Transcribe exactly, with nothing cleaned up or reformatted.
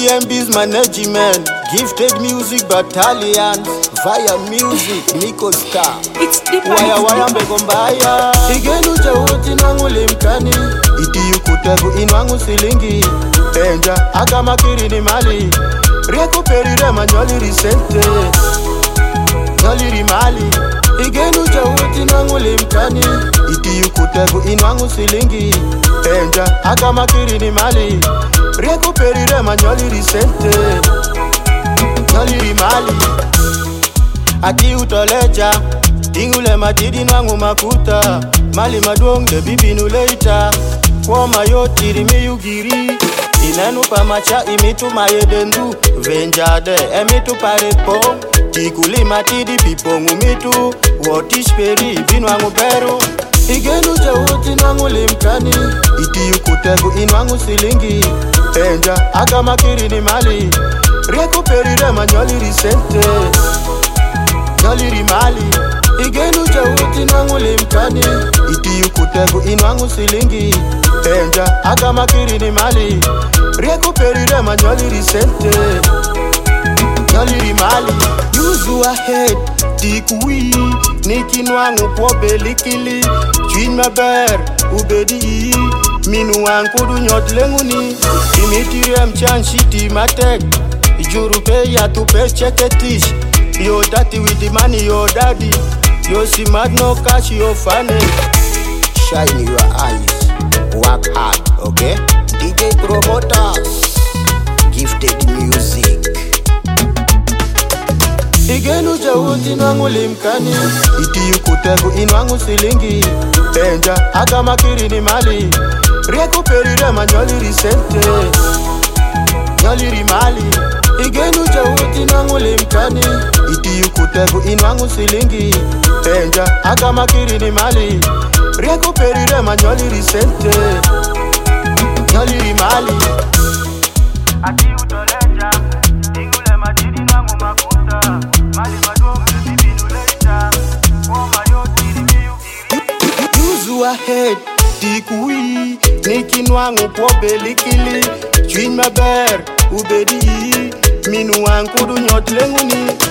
D M B's management, Gifted Music Battalion, via music, Miko Star. It's deep. Waya waya mbegombaya. Igenu jawuti nwangu limkani. Iti yukutegu inwangu silingi. Enja agama kiri ni mali. Rieko perire manyoli risente. Nyoli rimali. Igenu jawuti nwangu limkani. Iti yukutegu inwangu silingi. Enja agama kiri ni mali. Rieko perire manyoli risente. Nyoli rimali. Ati utoleja Tingule matidi nwangu makuta Mali maduong de bibi nuleita Kwa mayo tiri miyugiri Inenu pa macha imitu mayedendu Venjade emitu parepo Tikuli matidi pipongu mitu Wotish peri binwangu beru Igenu jawuti nwangu limkani Iti yukutegu inwangu silingi Enja agama kiri ni mali Rieko perire manyoli risente Nyoli rimali. Igenu jawuti nwangu limkani. Iti yukutegu inwangu silingi. Enja agama kiri ni mali. Rieko perire manyoli risente. Nyoli rimali. Yuzu ahead tikui. Niki nwangu po belikili. Chwin maber ubedi. Minu wankudu nyot lenguni. Imitire mchanshiti matek. Ijuru pe ya tupe cheketish. Yo daddy with the money, yo daddy. Yo see mad no cash, yo funny. Shine your eyes, work hard, okay? D J Promoters, Gifted Music. Igenu jawuti nwangu limkani. Iti yukutegu inwangu silingi. Enja agama kiri ni mali. Rieko perire manyoli risente. Nyoli rimali. Igenu jawuti nwangu limkani. Iti yukutegu inwangu silingi. Enja agama kiri ni mali. Rieko perire manyoli risente. Nyoli rimali. Ati utoleja Tingule matidi nwangu makuta Mali maduong bibi nuleita Woma yo tiri miyugiri Yuzu ahead tikui Niki nwangu po belikili Chwin maber ubedi Minu wankudu nyot lenguni